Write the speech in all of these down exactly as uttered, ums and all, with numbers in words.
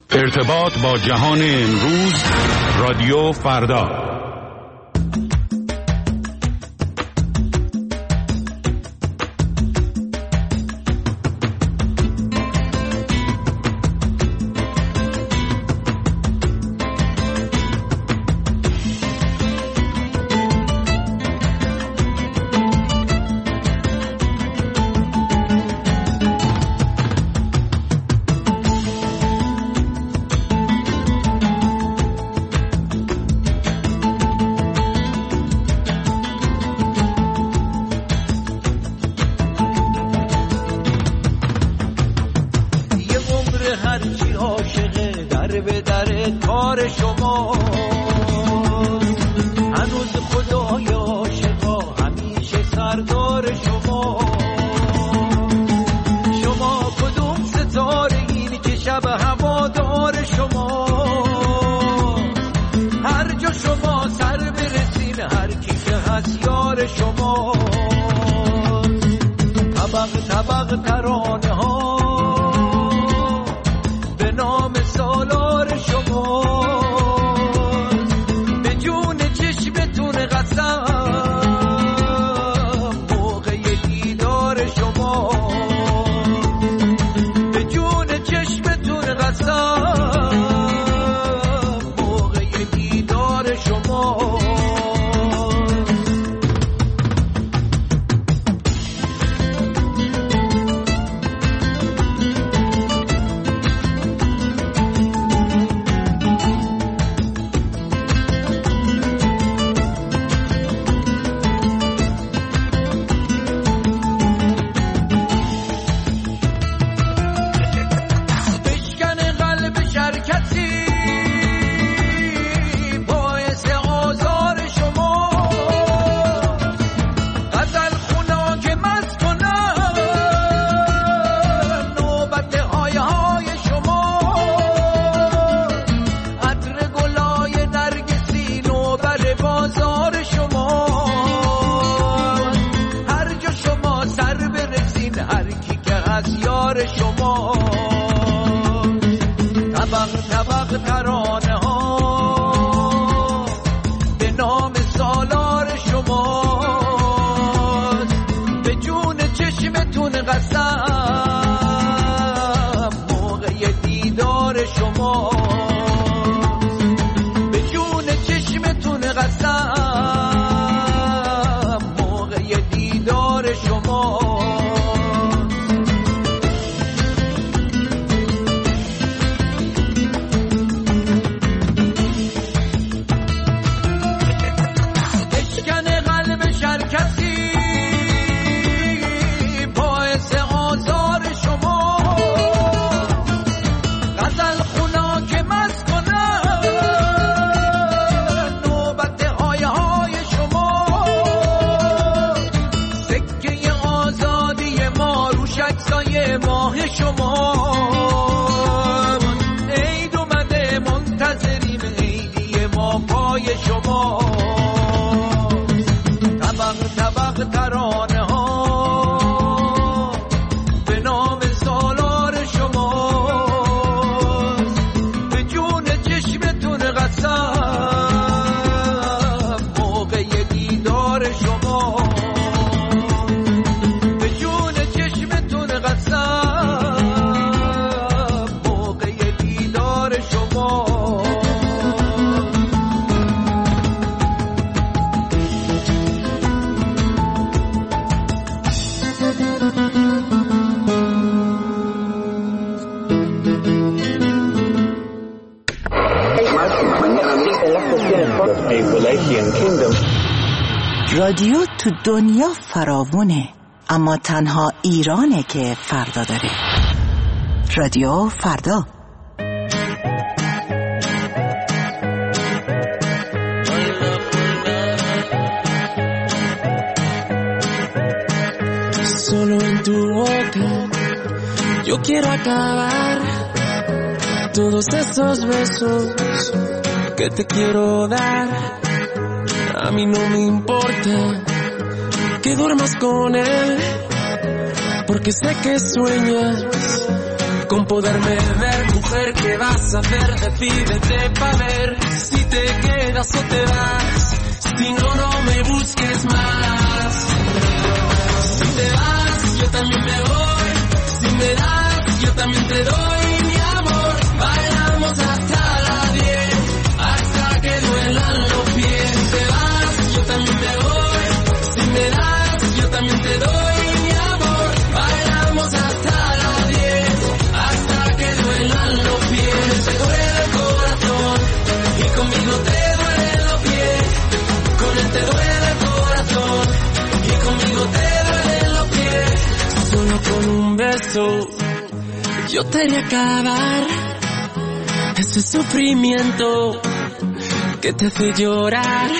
ارتباط با جهان امروز، رادیو فردا. رادیو تو دنیا فراوونه، اما تنها ایرانه که فردا داره. رادیو فردا. Solo en tu boca yo quiero acabar todos esos besos que te quiero dar. A mí no me importa que duermas con él, porque sé que sueñas con poderme ver, mujer, ¿qué vas a hacer? Decídete pa' ver si te quedas o te vas. Si no, no me busques más. Si te vas, yo también me voy. Si me das, yo también te doy mi amor. Bailamos hasta las diez, hasta que duelan los pies. Si te vas, yo también me voy. Si me das, yo también te doy mi amor. Bailamos hasta las diez, hasta que duelan los pies. Te duele el corazón y conmigo te duelen los pies. Con él te duele el corazón y conmigo te duelen los pies. Solo con un beso yo te haré acabar ese sufrimiento que te hace llorar.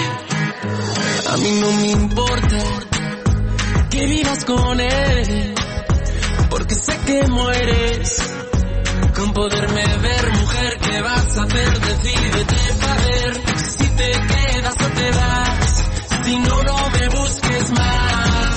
A mí no me importa que vivas con él, porque sé que mueres con poderme ver, mujer, ¿qué vas a hacer? Decídete pa' ver si te quedas o te vas. Si no, no me busques más.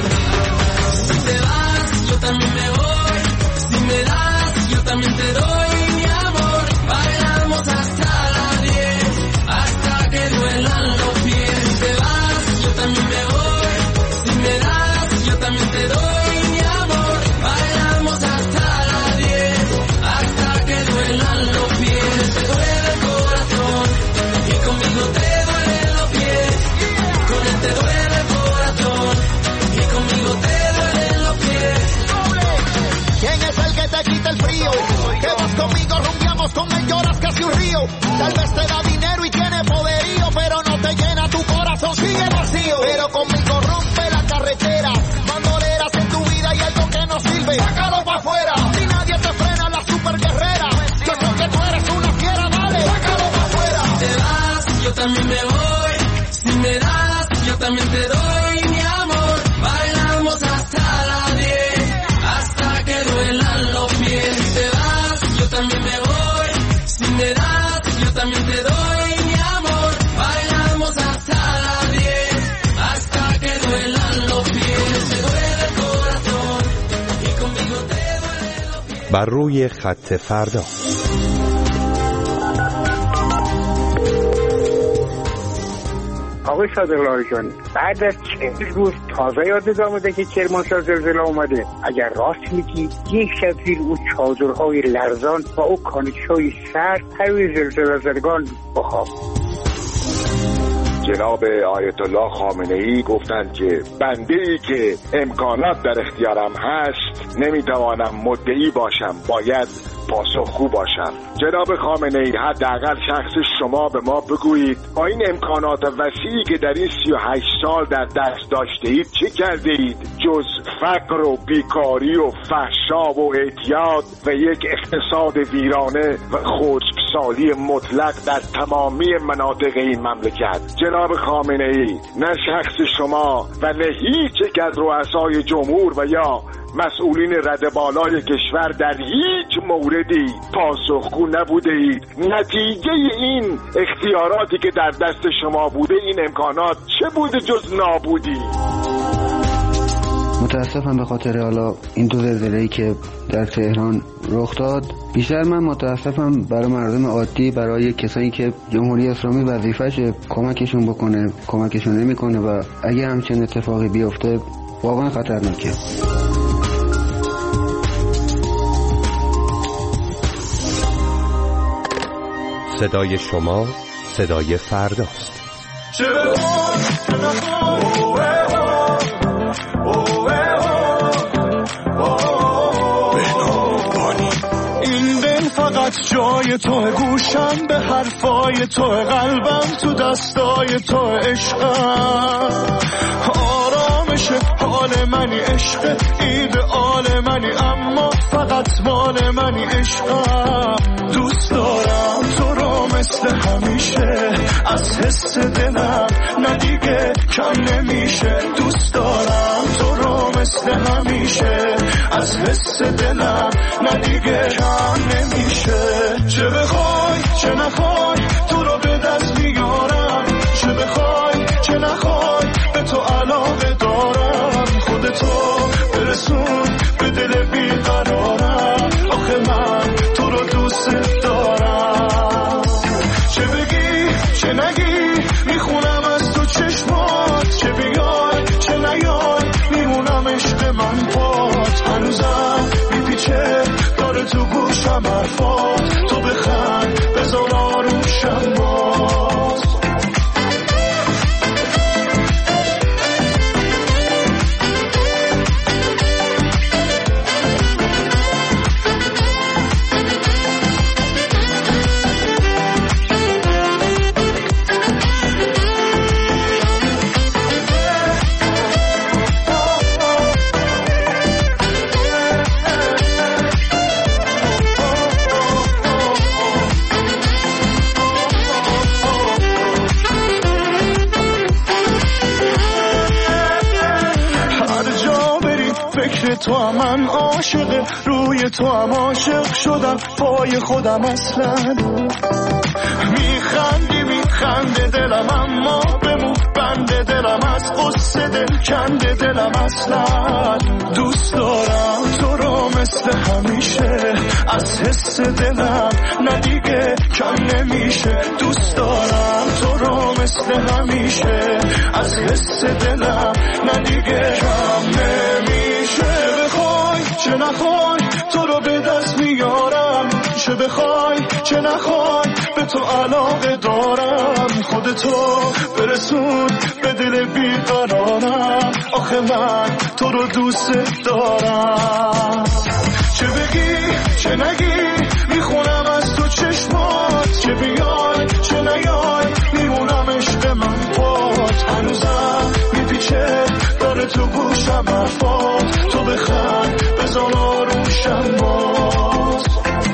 Si te vas, yo también me voy. Si me das, yo también te doy mi amor. Bailamos hasta las diez, hasta que duelan los pies. Si te vas, yo también me voy. Si me das, yo también te doy mi amor. Bailamos hasta las diez, hasta que duelan los pies. Te duele el corazón y conmigo te duelen los pies. Con él te duele el corazón y conmigo te duelen los pies. ¿Quién es el que te quita el frío? Que vas conmigo, rumbiamos con él, lloras casi un río. Tal vez te da dinero y tiene poderío, pero no te llena tu corazón, sigue vacío. Pero conmigo rompe la carretera, bandoleras en tu vida y algo que no sirve, sácalo pa' afuera. Si nadie te frena, la super guerrera. Yo creo que tú eres una fiera, dale, sácalo pa' afuera. Si te vas, yo también me voy. Si me das, yo también te doy mi amor. Bailamos hasta las diez, hasta que duelan los pies. Si te vas, yo también me voy. Si me das, yo también te doy mi amor. Bailamos hasta las diez, hasta que duelan los pies. Te duele el corazón y conmigo te duelen los pies. بر روی خط فردا. آقای صادق‌الله جان، بعد از چهل روز تازه یادت آمده که کرمانشاه زلزله اومده؟ اگر راست میگی یک شب زیر اون چادرهای لرزان و او کانکش‌های سرد پروی زلزله زدگان بخواب. جناب آیت الله خامنه‌ای گفتند که بنده‌ای که امکانات در اختیارم هست نمیتوانم مدعی باشم، باید پاسخگو باشم. جناب خامنه‌ای، حداقل شخص شما به ما بگویید با این امکانات وسیعی که در این سی و هشت سال در دست داشته اید چه کرده اید جز فقر و بیکاری و فحشا و اعتیاد و یک اقتصاد ویرانه و خشکسالی مطلق در تمامی مناطق این مملکت. جناب خامنه‌ای، نه شخص شما و نه هیچ یک از رؤسای جمهور و یا مسئولین رده بالای کشور در هیچ موردی پاسخگو نبوده اید. نتیجه این اختیاراتی که در دست شما بوده، این امکانات چه بوده جز نابودی؟ متاسفم به خاطر حالا این دو زلزله‌ای که در تهران رخ داد. بیشتر من متاسفم برای مردم عادی، برای کسایی که جمهوری اسلامی وظیفه‌شه کمکشون بکنه، کمکشون نمیکنه و اگه همچین اتفاقی بیفته واقعا خطرناکه. صدای شما صدای فرداست. این دل فقط جای تو، گوشم به حرفای تو، قلبم تو دستای تو، عشقم آرامش حال منی، عشق ایدئال منی، اما فقط مال منی، عشقم دوست دارم تو رو مثل همیشه، از حس دلم نه دیگه کم نمیشه، دوست دارم تو رو مثل همیشه، از حس دلم نه دیگه کم نمیشه. چه بخوای چه نخوای تو رو به دست میارم، چه بخوای چه نخوای به تو علاقه دارم، خودتو برسون به دل بیقرارم، آخه گوشم حرفات، تو بخند بذار آرومشم باز. تو هم من عاشق، روی تو هم عاشق شدم پای خودم اصلا. میخندی میخنده دلم اما بمون بنده دلم، از قصه دل کنده دلم اصلا. دوست دارم تو رو مثل همیشه، از حس دلم ندیگه کم نمیشه. دوست دارم تو رو مثل همیشه، از حس دلم ندیگه کم نمیشه. چه نخوای تو رو به دست میارم، چه بخوای چه نخوای به تو علاقه دارم. خودتو برسون به دل بیقرارم، آخه من تو رو دوست دارم. چه بگی چه نگی میخونم از تو چشمات، چه بیای چه نیای میمونم عشق من پات. هنوزم میپیچه داره تو گوشم حرفات، تو بخند بذار آرومشم باز.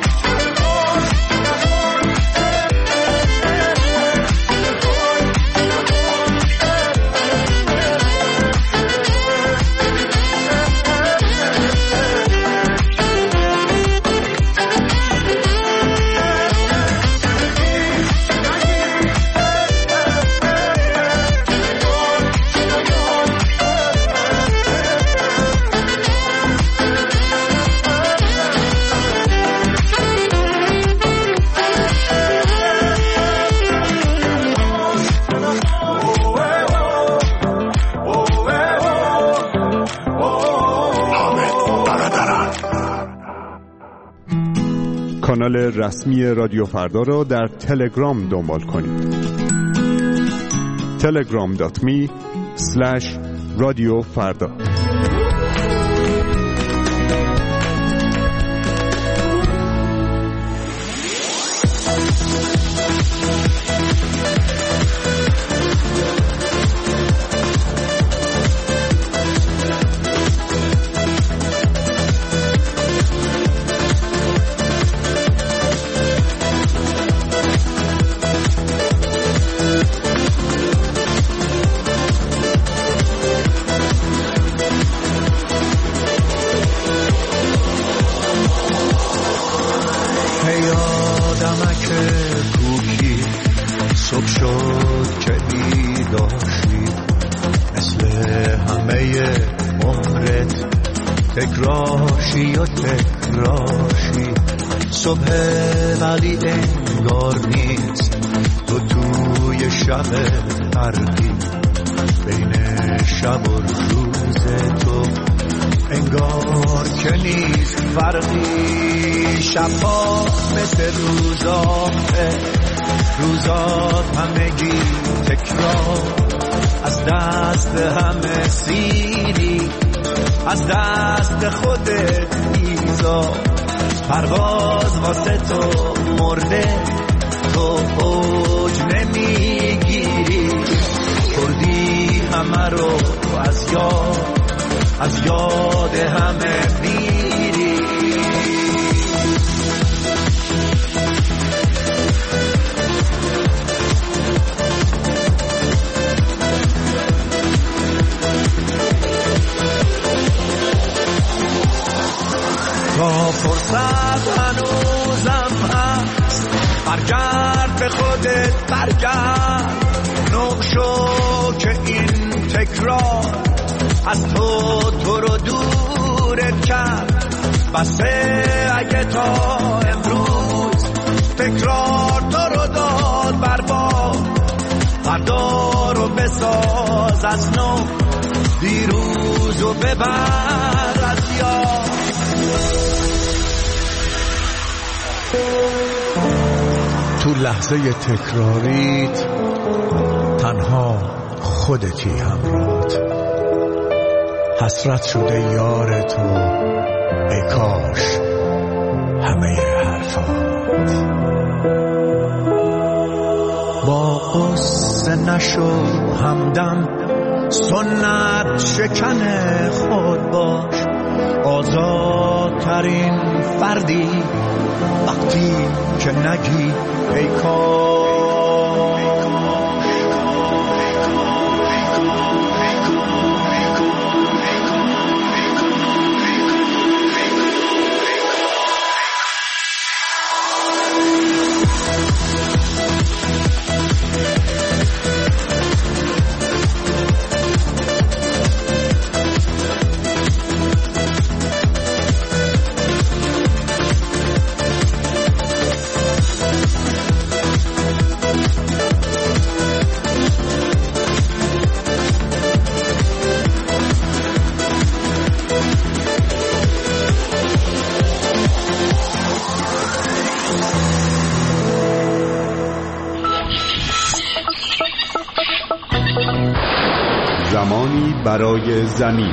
کانال رسمی رادیو فردا را در تلگرام دنبال کنید. تلگرام دات می اسلش رادیو فردا. تکراشی و تکراشی صبح ولی انگار نیست، تو توی شب فرقی بین شب و روز تو انگار که نیست فرقی. شبها مثل روزاته، روزات همگی تکرار، از دست همه سیری، از دست خودت ایزا. پرواز واسه تو مرده، تو اوج نمیگیری، کردی همه رو از یاد، از یاد همه میری. تا فرصت هنوزم هست، برگرد به خودت برگرد، نوع شو که این تکرار از تو تو رو دورت کرد. بسه اگه تا امروز تکرار تو رو داد برباد، فردا رو بساز از نو، دیروز رو ببر از یاد. تو لحظه تکراریت تنها خودتی همراهت، حسرت شده یار تو ای کاش همه حرفات. با قصه نشو همدم، سنت شکن خود باش، آزادترین فردی وقتی که نگی ای کاش. زمانی برای زمین.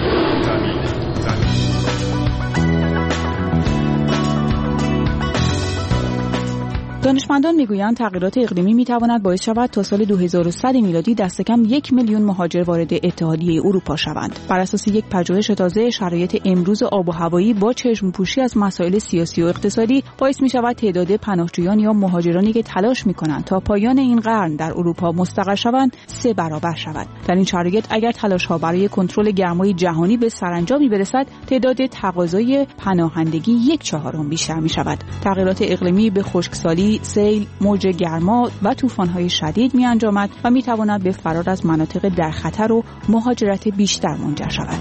دانشمندان میگویند تغییرات اقلیمی میتواند باعث شود تا سال دو هزار و صد میلادی دست کم یک میلیون مهاجر وارد اتحادیه اروپا شوند. بر اساس یک پژوهش تازه، شرایط امروز آب و هوایی با چشم‌پوشی از مسائل سیاسی و اقتصادی باعث میشود تعداد پناهجویان یا مهاجرانی که تلاش میکنند تا پایان این قرن در اروپا مستقر شوند سه برابر شود. در این شرایط اگر تلاش‌ها برای کنترل گرمای جهانی به سرانجامی برسد، تعداد تقاضای پناهندگی یک چهارم بیشتر میشود. تغییرات اقلیمی به خشکسالی، سیل، موج گرما و طوفان‌های شدید می‌انجامد و می‌تواند به فرار از مناطق در خطر و مهاجرت بیشتر منجر شود.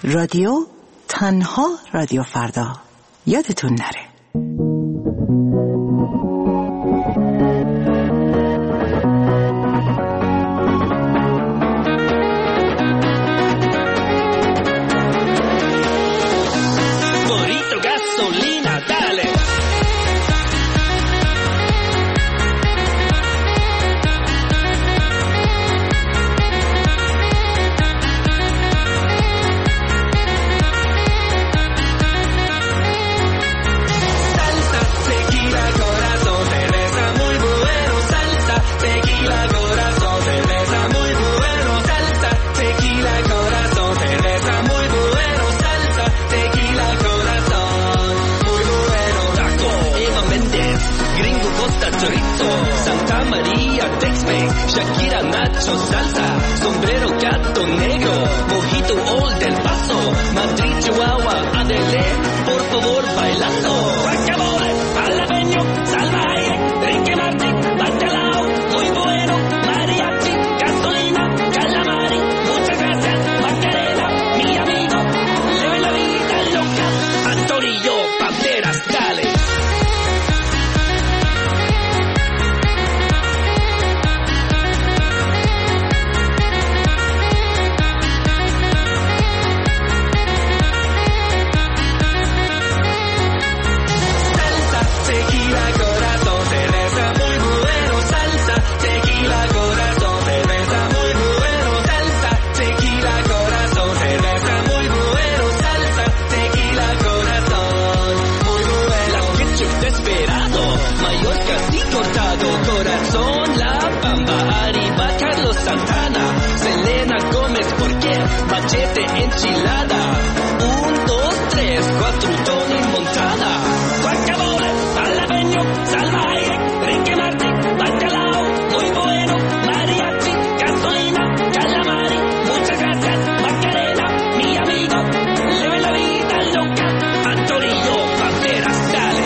رادیو تنها رادیو فردا. یادتون نره. Shakira, Nacho, salsa, sombrero, gato negro, mojito, Old del Paso, Madrid, Chihuahua, Adele, por favor, bailazo. Guacamole, jalapeño, salvaje, Ricky Martin, bacalao, muy bueno, mariachi, gasolina, calamari, muchas gracias, Macarena, mi amigo, leve la vida loca, Antonio, Banderas, dale. Machete enchilada, un, dos, tres, cuatro, Tony Montana, guacamole, jalapeño, salvaje, Ricky Martin, bacalao, muy bueno, mariachi, gasolina, calamari, muchas gracias, Macarena, mi amigo, leve la vida loca, Antonio, Banderas, dale.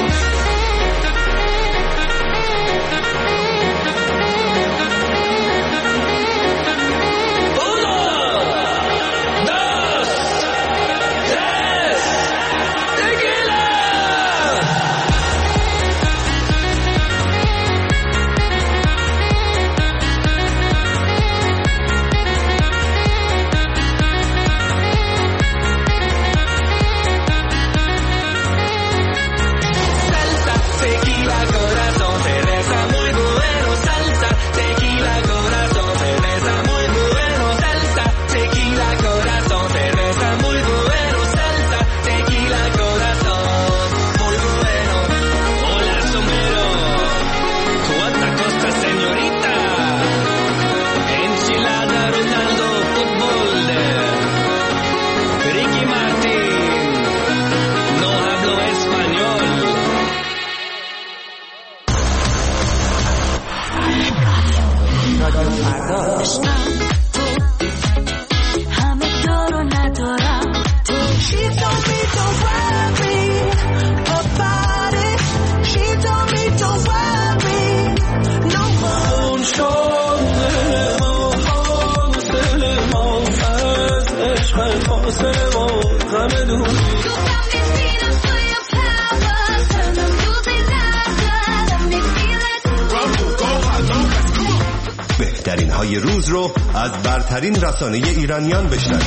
بهترین های روز رو از برترین رسانه ایرانیان بشنوید.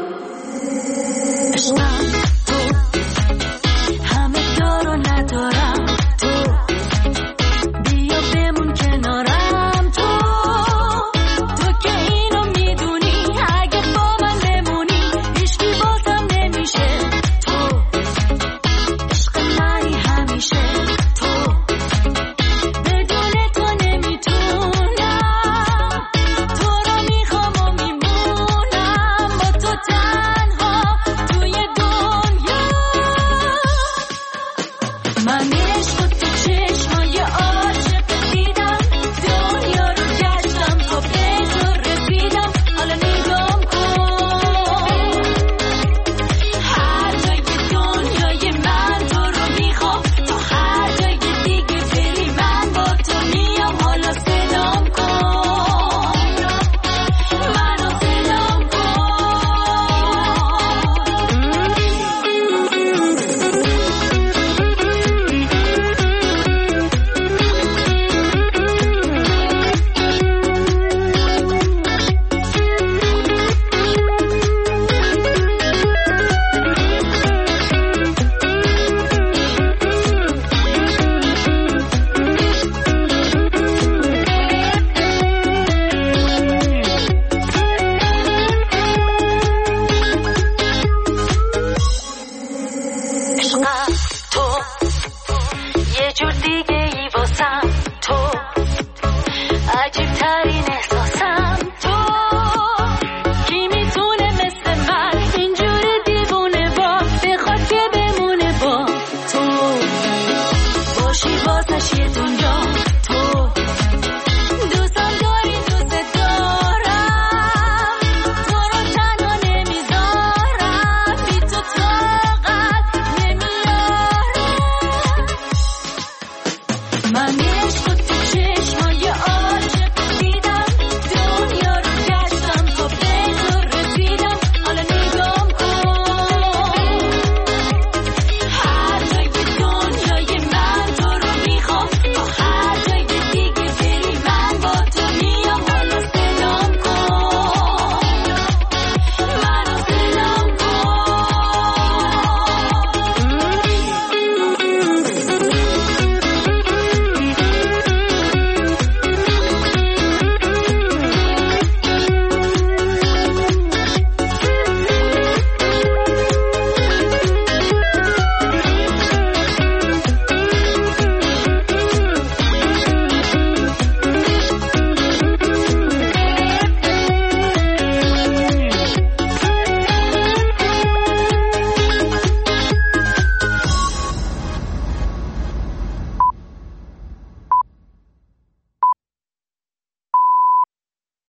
همه دارو ندارم